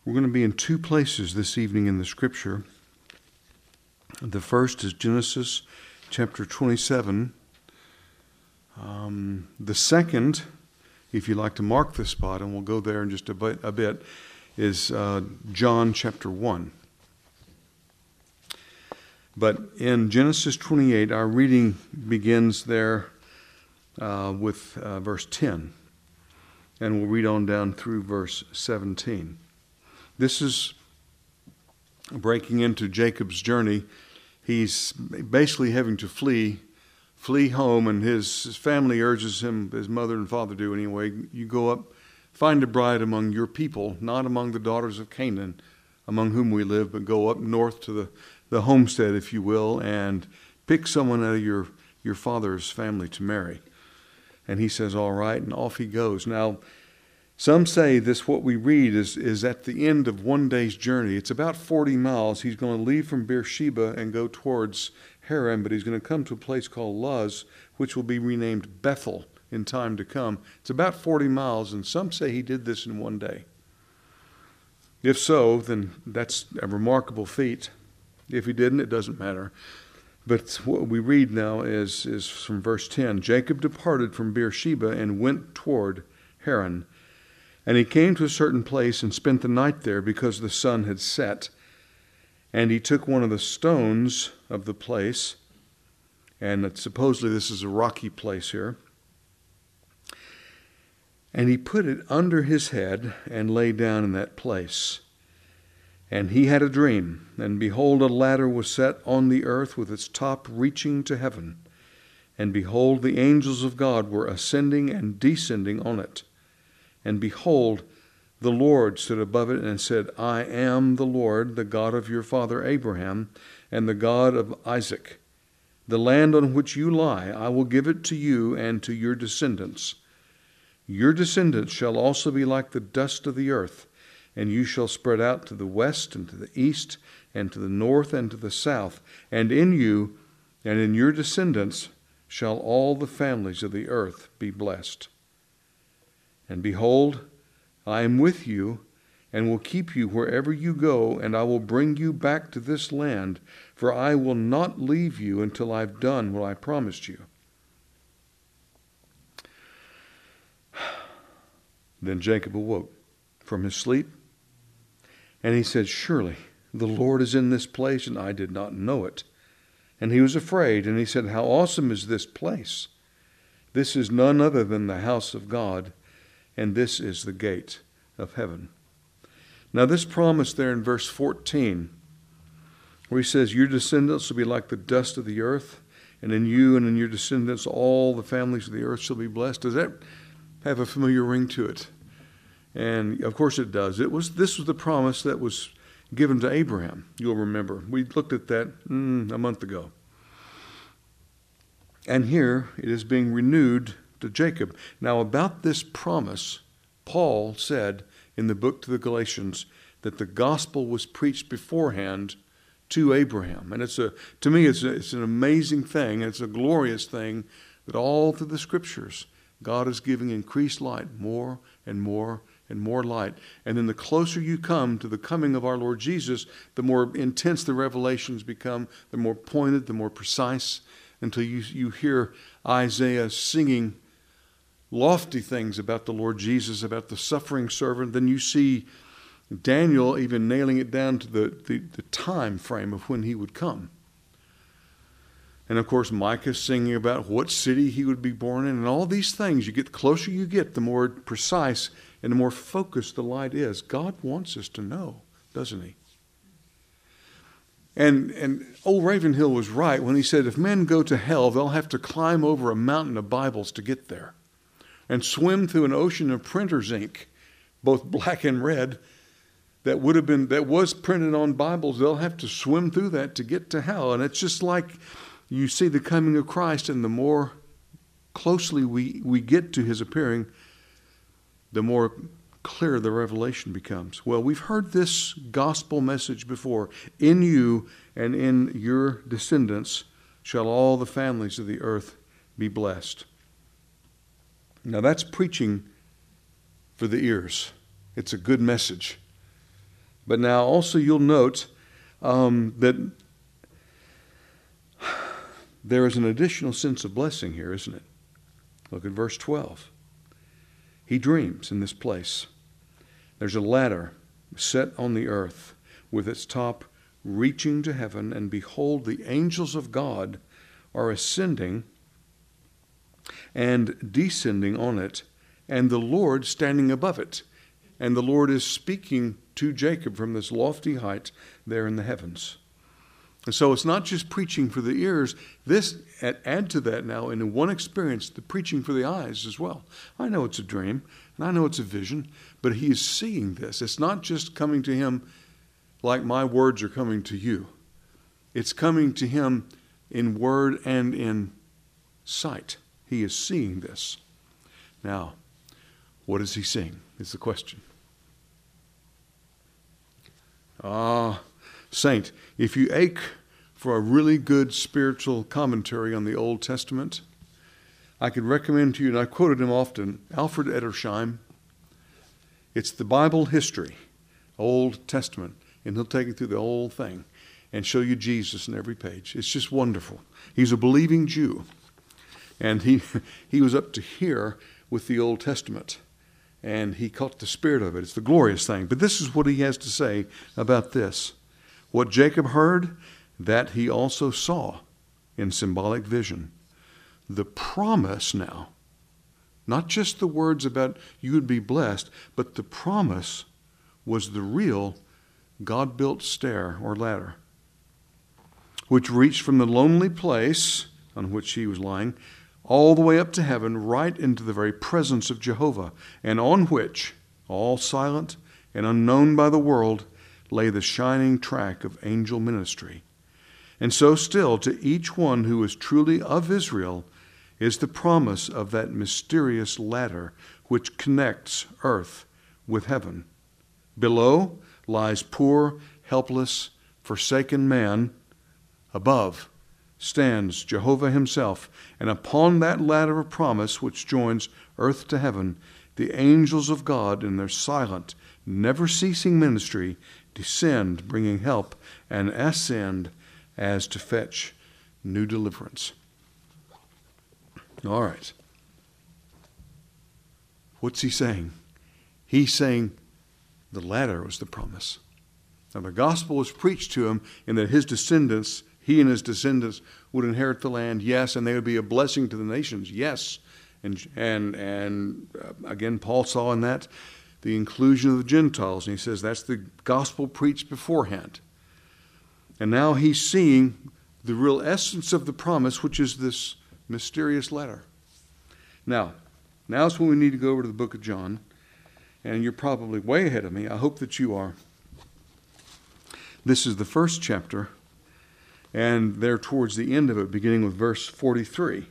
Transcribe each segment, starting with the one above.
We're going to be in two places this evening in the Scripture. The first is Genesis chapter 27. The second, if you'd like to mark the spot, and we'll go there in just a bit, is John chapter 1. But in Genesis 28, our reading begins there with verse 10. And we'll read on down through verse 17. This is breaking into Jacob's journey. He's basically having to flee home, and his family urges him, his mother and father do anyway, you go up, find a bride among your people, not among the daughters of Canaan, among whom we live, but go up north to the homestead, if you will, and pick someone out of your father's family to marry. And he says, all right, and off he goes. Now, some say this, what we read is at the end of one day's journey. It's about 40 miles. He's going to leave from Beersheba and go towards Haran, but he's going to come to a place called Luz, which will be renamed Bethel in time to come. It's about 40 miles, and some say he did this in one day. If so, then that's a remarkable feat. If he didn't, it doesn't matter. But what we read now is from verse 10. Jacob departed from Beersheba and went toward Haran. And he came to a certain place and spent the night there because the sun had set. And he took one of the stones of the place, and supposedly this is a rocky place here, and he put it under his head and lay down in that place. And he had a dream, and behold, a ladder was set on the earth with its top reaching to heaven. And behold, the angels of God were ascending and descending on it. And behold, the Lord stood above it and said, I am the Lord, the God of your father Abraham, and the God of Isaac. The land on which you lie, I will give it to you and to your descendants. Your descendants shall also be like the dust of the earth, and you shall spread out to the west and to the east and to the north and to the south. And in you and in your descendants shall all the families of the earth be blessed. And behold, I am with you and will keep you wherever you go, and I will bring you back to this land, for I will not leave you until I've done what I promised you. Then Jacob awoke from his sleep, and he said, surely the Lord is in this place, and I did not know it. And he was afraid, and he said, how awesome is this place! This is none other than the house of God, and this is the gate of heaven. Now this promise there in verse 14, where he says, your descendants will be like the dust of the earth, and in you and in your descendants all the families of the earth shall be blessed. Does that have a familiar ring to it? And of course it does. This was the promise that was given to Abraham. You'll remember. We looked at that a month ago. And here it is being renewed to Jacob. Now about this promise, Paul said in the book to the Galatians that the gospel was preached beforehand to Abraham. And to me it's an amazing thing. It's a glorious thing that all through the scriptures God is giving increased light, more and more and more light. And then the closer you come to the coming of our Lord Jesus, the more intense the revelations become, the more pointed, the more precise, until you hear Isaiah singing lofty things about the Lord Jesus, about the suffering servant. Then you see Daniel even nailing it down to the time frame of when he would come. And of course, Micah singing about what city he would be born in, and all these things. The closer you get, the more precise and the more focused the light is. God wants us to know, doesn't he? And old Ravenhill was right when he said, if men go to hell, they'll have to climb over a mountain of Bibles to get there, and swim through an ocean of printer's ink, both black and red, that was printed on Bibles. They'll have to swim through that to get to hell. And it's just like you see the coming of Christ, and the more closely we get to his appearing, the more clear the revelation becomes. Well, we've heard this gospel message before. In you and in your descendants shall all the families of the earth be blessed. Now that's preaching for the ears. It's a good message. But now also you'll note that there is an additional sense of blessing here, isn't it? Look at verse 12. He dreams in this place. There's a ladder set on the earth with its top reaching to heaven, and behold, the angels of God are ascending and descending on it, and the Lord standing above it. And the Lord is speaking to Jacob from this lofty height there in the heavens. And so it's not just preaching for the ears. This, add to that now, in one experience, the preaching for the eyes as well. I know it's a dream, and I know it's a vision, but he is seeing this. It's not just coming to him like my words are coming to you. It's coming to him in word and in sight. He is seeing this. Now, what is he seeing is the question. Saint, if you ache for a really good spiritual commentary on the Old Testament, I could recommend to you, and I quoted him often, Alfred Edersheim. It's the Bible history, Old Testament, and he'll take you through the whole thing and show you Jesus in every page. It's just wonderful. He's a believing Jew, and he was up to here with the Old Testament, and he caught the spirit of it. It's the glorious thing. But this is what he has to say about this. What Jacob heard, that he also saw in symbolic vision. The promise now, not just the words about you would be blessed, but the promise was the real God-built stair or ladder, which reached from the lonely place on which he was lying all the way up to heaven, right into the very presence of Jehovah, and on which, all silent and unknown by the world, lay the shining track of angel ministry. And so still, to each one who is truly of Israel, is the promise of that mysterious ladder which connects earth with heaven. Below lies poor, helpless, forsaken man. Above stands Jehovah himself, and upon that ladder of promise which joins earth to heaven, the angels of God in their silent, never-ceasing ministry descend, bringing help, and ascend as to fetch new deliverance. All right. What's he saying? He's saying the ladder was the promise. Now the gospel was preached to him in that his descendants, he and his descendants would inherit the land, yes, and they would be a blessing to the nations, yes. And again, Paul saw in that the inclusion of the Gentiles, and he says that's the gospel preached beforehand. And now he's seeing the real essence of the promise, which is this mysterious letter. Now's when we need to go over to the book of John, and you're probably way ahead of me. I hope that you are. This is the first chapter, and there towards the end of it, beginning with verse 43.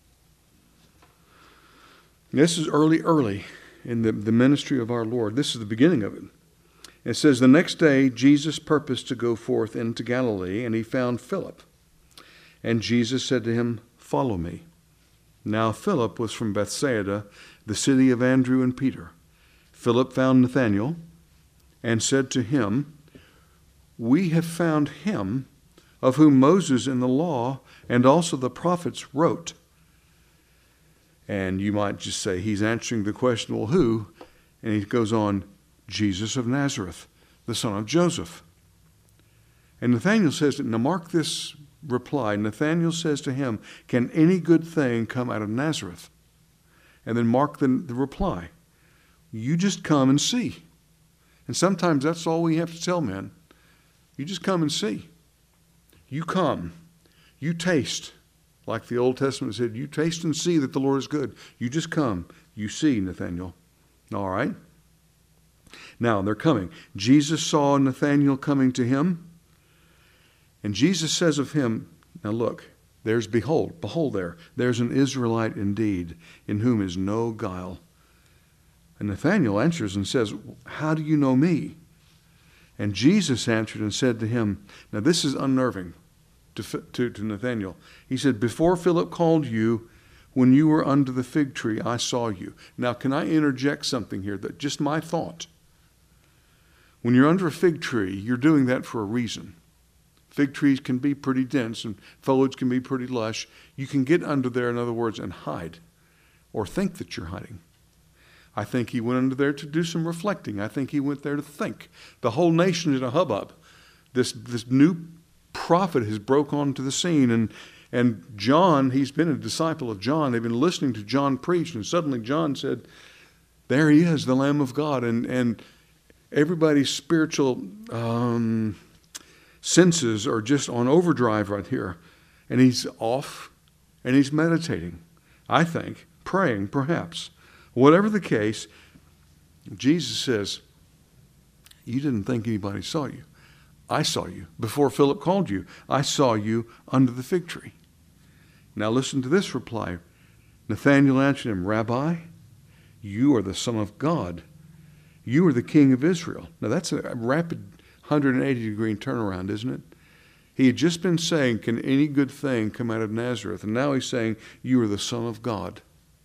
This is early in the ministry of our Lord. This is the beginning of it. It says, the next day Jesus purposed to go forth into Galilee, and he found Philip. And Jesus said to him, follow me. Now Philip was from Bethsaida, the city of Andrew and Peter. Philip found Nathanael and said to him, we have found him of whom Moses in the law and also the prophets wrote. And you might just say he's answering the question, well, who? And he goes on, Jesus of Nazareth, the son of Joseph. And Nathanael says, now mark this reply. Nathanael says to him, can any good thing come out of Nazareth? And then mark the reply. You just come and see. And sometimes that's all we have to tell men. You just come and see. You come. You taste. Like the Old Testament said, you taste and see that the Lord is good. You just come. You see, Nathanael. All right? Now, they're coming. Jesus saw Nathanael coming to him. And Jesus says of him, now look, behold there. There's an Israelite indeed, in whom is no guile. And Nathanael answers and says, how do you know me? And Jesus answered and said to him, now this is unnerving to Nathanael. He said, before Philip called you, when you were under the fig tree, I saw you. Now, can I interject something here? That just my thought. When you're under a fig tree, you're doing that for a reason. Fig trees can be pretty dense and foliage can be pretty lush. You can get under there, in other words, and hide or think that you're hiding. I think he went under there to do some reflecting. I think he went there to think. The whole nation is in a hubbub. This new prophet has broke onto the scene, and John, he's been a disciple of John. They've been listening to John preach, and suddenly John said, there he is, the Lamb of God. And everybody's spiritual senses are just on overdrive right here. And he's off, and he's meditating, I think, praying perhaps. Whatever the case, Jesus says, you didn't think anybody saw you. I saw you. Before Philip called you, I saw you under the fig tree. Now listen to this reply. Nathanael answered him, Rabbi, you are the Son of God. You are the King of Israel. Now that's a rapid 180-degree turnaround, isn't it? He had just been saying, can any good thing come out of Nazareth? And now he's saying, you are the Son of God.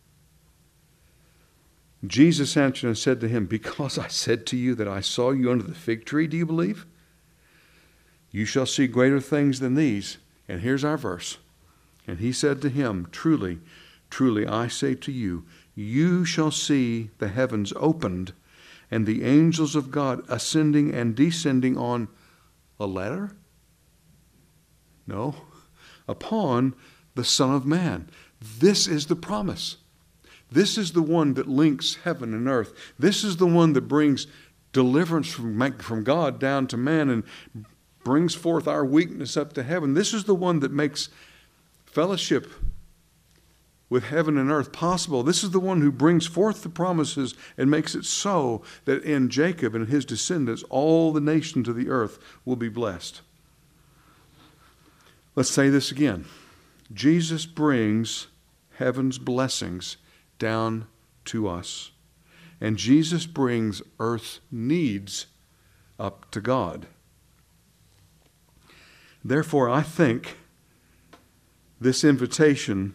Jesus answered and said to him, because I said to you that I saw you under the fig tree, do you believe? You shall see greater things than these. And here's our verse. And he said to him, truly, truly, I say to you, you shall see the heavens opened and the angels of God ascending and descending on a ladder? No, upon the Son of Man. This is the promise. This is the one that links heaven and earth. This is the one that brings deliverance from God down to man and brings forth our weakness up to heaven. This is the one that makes fellowship with heaven and earth possible. This is the one who brings forth the promises and makes it so that in Jacob and his descendants, all the nations of the earth will be blessed. Let's say this again. Jesus brings heaven's blessings down to us. And Jesus brings earth's needs up to God. Therefore, I think this invitation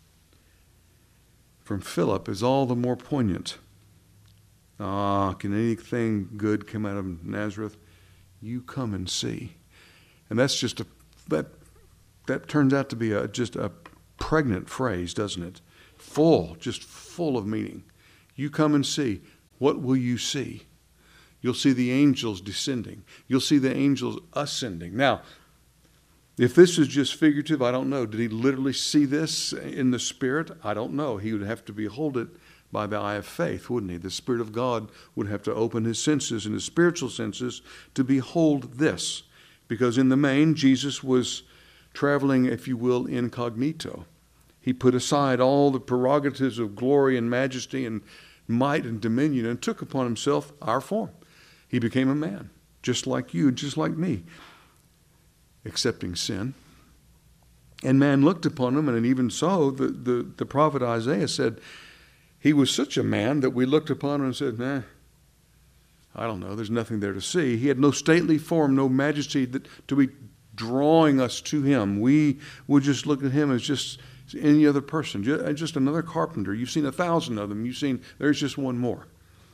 from Philip is all the more poignant. Can anything good come out of Nazareth? You come and see. And that's just that turns out to be just a pregnant phrase, doesn't it? Just full of meaning. You come and see. What will you see? You'll see the angels descending. You'll see the angels ascending. Now, if this is just figurative, I don't know. Did he literally see this in the Spirit? I don't know. He would have to behold it by the eye of faith, wouldn't he? The Spirit of God would have to open his senses and his spiritual senses to behold this. Because in the main, Jesus was traveling, if you will, incognito. He put aside all the prerogatives of glory and majesty and might and dominion and took upon himself our form. He became a man, just like you, just like me, accepting sin. And man looked upon him, and even so, the prophet Isaiah said, he was such a man that we looked upon him and said, I don't know, there's nothing there to see. He had no stately form, no majesty to be drawing us to him. We would just look at him as just any other person, just another carpenter. You've seen 1,000 of them. There's just one more.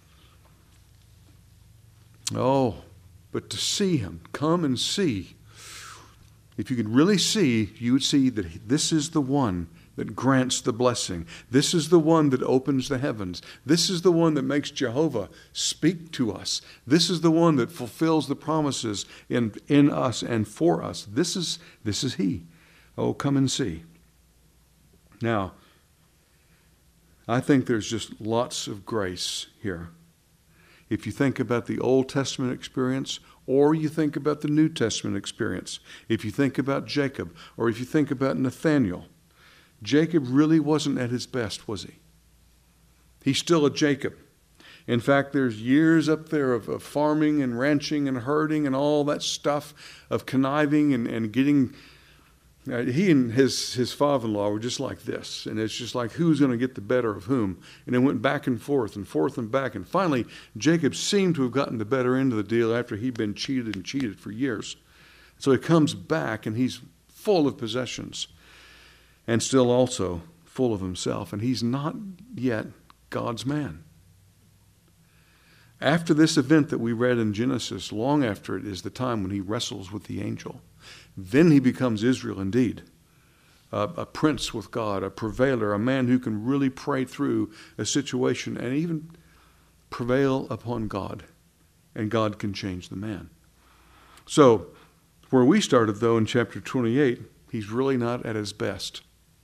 Oh, but to see him, come and see. If you could really see, you would see that this is the one that grants the blessing. This is the one that opens the heavens. This is the one that makes Jehovah speak to us. This is the one that fulfills the promises in us and for us. This is he. Oh, come and see. Now, I think there's just lots of grace here. If you think about the Old Testament experience, or you think about the New Testament experience, if you think about Jacob, or if you think about Nathanael, Jacob really wasn't at his best, was he? He's still a Jacob. In fact, there's years up there of farming and ranching and herding and all that stuff, of conniving and getting... he and his father-in-law were just like this. And it's just like, who's going to get the better of whom? And it went back and forth and back. And finally, Jacob seemed to have gotten the better end of the deal after he'd been cheated for years. So he comes back, and he's full of possessions and still also full of himself. And he's not yet God's man. After this event that we read in Genesis, long after it is the time when he wrestles with the angel. Then he becomes Israel indeed, a prince with God, a prevailer, a man who can really pray through a situation and even prevail upon God, and God can change the man. So, where we started, though, in chapter 28, he's really not at his best.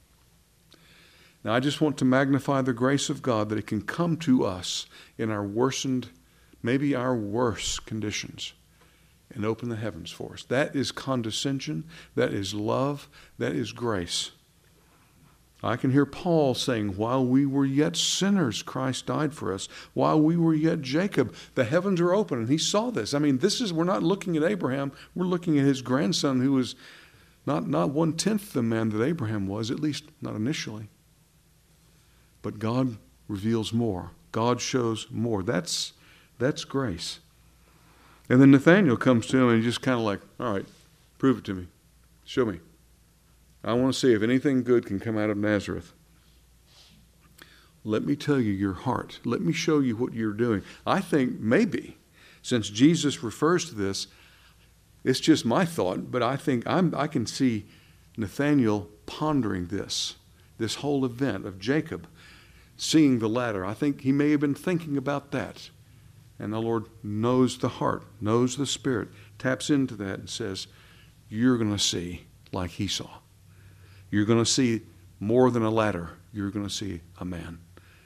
Now, I just want to magnify the grace of God that it can come to us in our worsened, maybe our worst conditions, and open the heavens for us. That is condescension. That is love. That is grace. I can hear Paul saying, while we were yet sinners, Christ died for us. While we were yet Jacob, the heavens are open. And he saw this. I mean, we're not looking at Abraham. We're looking at his grandson, who was not 1/10 the man that Abraham was, at least not initially. But God reveals more. God shows more. That's grace. And then Nathanael comes to him and he's just kind of like, all right, prove it to me. Show me. I want to see if anything good can come out of Nazareth. Let me tell you your heart. Let me show you what you're doing. I think maybe, since Jesus refers to this, it's just my thought, but I think I can see Nathanael pondering this whole event of Jacob seeing the ladder. I think he may have been thinking about that. And the Lord knows the heart, knows the spirit, taps into that and says, you're going to see like he saw. You're going to see more than a ladder. You're going to see a man.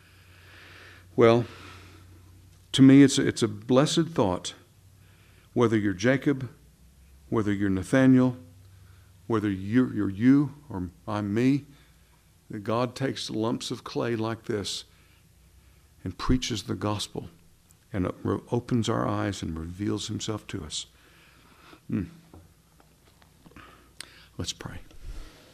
Well, to me, it's a blessed thought, whether you're Jacob, whether you're Nathanael, whether you're you or I'm me, that God takes lumps of clay like this and preaches the gospel and opens our eyes and reveals himself to us. Let's pray.